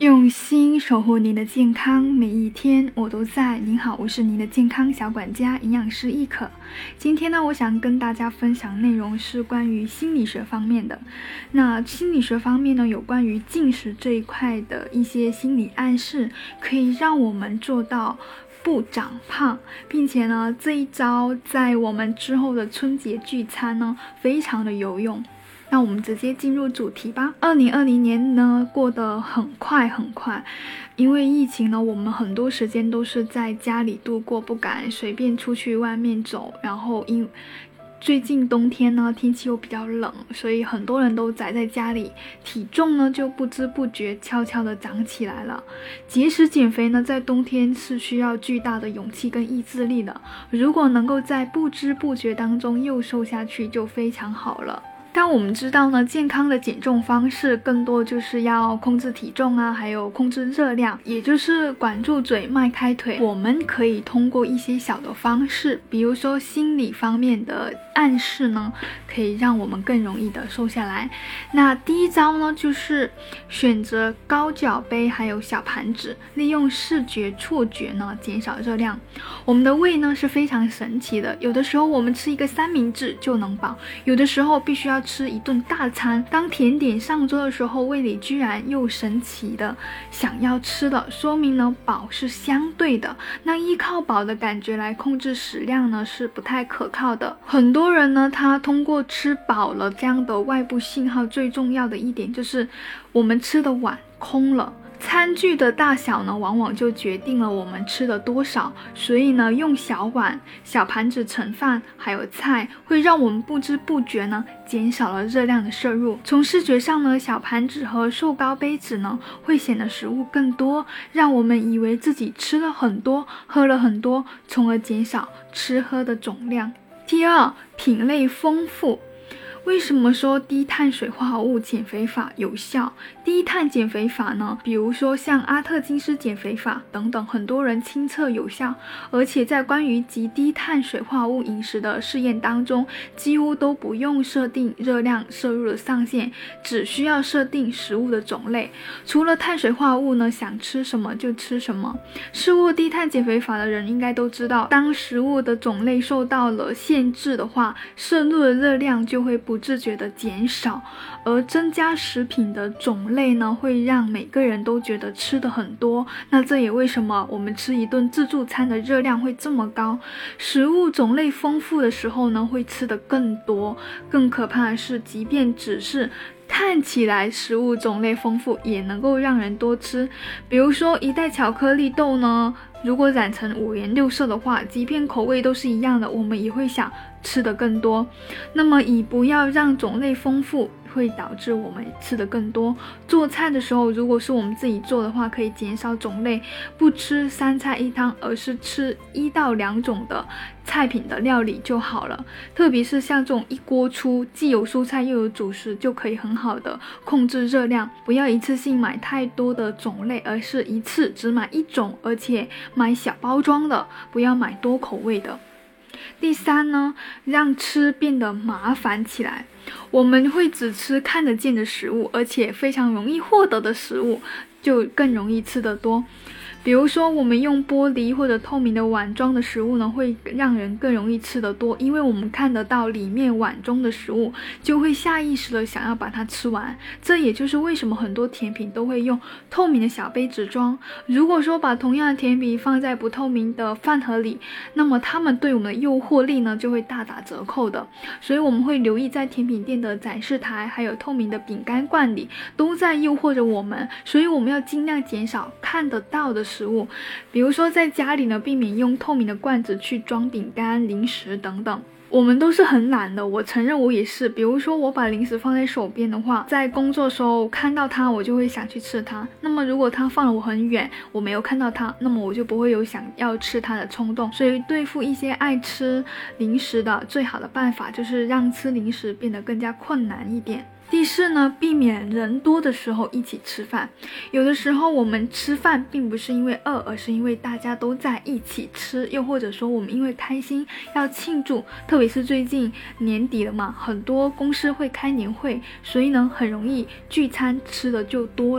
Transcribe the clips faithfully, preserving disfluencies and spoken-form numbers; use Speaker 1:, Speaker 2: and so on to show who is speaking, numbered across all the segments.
Speaker 1: 用心守护您的健康，每一天我都在。您好，我是您的健康小管家营养师亦可。今天呢，我想跟大家分享内容是关于心理学方面的。那心理学方面呢，有关于进食这一块的一些心理暗示，可以让我们做到不长胖，并且呢，这一招在我们之后的春节聚餐呢，非常的有用。那我们直接进入主题吧。二零二零年呢，过得很快很快，因为疫情呢，我们很多时间都是在家里度过，不敢随便出去外面走。然后因最近冬天呢，天气又比较冷，所以很多人都宅在家里，体重呢就不知不觉悄悄的长起来了。节食减肥呢，在冬天是需要巨大的勇气跟意志力的，如果能够在不知不觉当中又瘦下去，就非常好了。但我们知道呢，健康的减重方式更多就是要控制体重啊，还有控制热量，也就是管住嘴迈开腿。我们可以通过一些小的方式，比如说心理方面的暗示呢，可以让我们更容易的瘦下来。那第一招呢，就是选择高脚杯还有小盘子，利用视觉错觉呢减少热量。我们的胃呢是非常神奇的，有的时候我们吃一个三明治就能饱，有的时候必须要吃一顿大餐。当甜点上桌的时候，胃里居然又神奇的想要吃了，说明呢饱是相对的。那依靠饱的感觉来控制食量呢是不太可靠的。很多人呢，他通过吃饱了这样的外部信号，最重要的一点就是我们吃的碗空了。餐具的大小呢，往往就决定了我们吃的多少，所以呢，用小碗、小盘子盛饭还有菜，会让我们不知不觉呢，减少了热量的摄入。从视觉上呢，小盘子和瘦高杯子呢，会显得食物更多，让我们以为自己吃了很多，喝了很多，从而减少吃喝的总量。第二，品类丰富。为什么说低碳水化合物减肥法有效？低碳减肥法呢，比如说像阿特金斯减肥法等等，很多人亲测有效，而且在关于极低碳水化合物饮食的试验当中，几乎都不用设定热量摄入的上限，只需要设定食物的种类。除了碳水化合物呢，想吃什么就吃什么。试过低碳减肥法的人应该都知道，当食物的种类受到了限制的话，摄入的热量就会不不自觉的减少，而增加食品的种类呢，会让每个人都觉得吃的很多。那这也为什么我们吃一顿自助餐的热量会这么高。食物种类丰富的时候呢，会吃的更多。更可怕的是，即便只是看起来食物种类丰富，也能够让人多吃。比如说一袋巧克力豆呢，如果染成五颜六色的话，即便口味都是一样的，我们也会想吃的更多。那么以不要让种类丰富会导致我们吃的更多。做菜的时候，如果是我们自己做的话，可以减少种类，不吃三菜一汤，而是吃一到两种的菜品的料理就好了。特别是像这种一锅出，既有蔬菜又有主食，就可以很好的控制热量。不要一次性买太多的种类，而是一次只买一种，而且买小包装的，不要买多口味的。第三呢，让吃变得麻烦起来。我们会只吃看得见的食物，而且非常容易获得的食物，就更容易吃得多。比如说我们用玻璃或者透明的碗装的食物呢，会让人更容易吃得多，因为我们看得到里面碗中的食物，就会下意识的想要把它吃完。这也就是为什么很多甜品都会用透明的小杯子装。如果说把同样的甜品放在不透明的饭盒里，那么它们对我们的诱惑力呢就会大打折扣的。所以我们会留意在甜品店的展示台还有透明的饼干罐里都在诱惑着我们，所以我们要尽量减少看得到的食物。比如说在家里呢，避免用透明的罐子去装饼干、零食等等。我们都是很懒的，我承认我也是。比如说我把零食放在手边的话，在工作的时候看到它，我就会想去吃它。那么如果它放了我很远，我没有看到它，那么我就不会有想要吃它的冲动。所以对付一些爱吃零食的，最好的办法就是让吃零食变得更加困难一点。第四呢，避免人多的时候一起吃饭。有的时候我们吃饭并不是因为饿，而是因为大家都在一起吃，又或者说我们因为开心要庆祝，特别是最近年底了嘛，很多公司会开年会，所以呢很容易聚餐吃的就多了。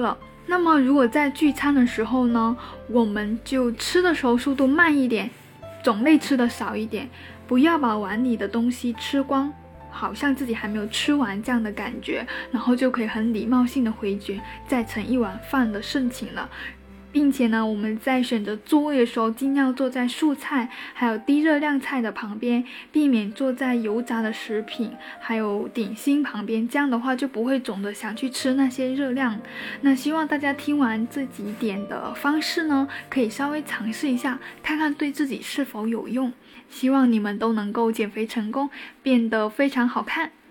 Speaker 1: 那么如果在聚餐的时候呢，我们就吃的时候速度慢一点，种类吃的少一点，不要把碗里的东西吃光，好像自己还没有吃完这样的感觉，然后就可以很礼貌性的回绝，再盛一碗饭的盛情了。并且呢，我们在选择座位的时候，尽量坐在素菜还有低热量菜的旁边，避免坐在油炸的食品还有点心旁边，这样的话就不会总的想去吃那些热量。那希望大家听完这几点的方式呢，可以稍微尝试一下，看看对自己是否有用。希望你们都能够减肥成功，变得非常好看。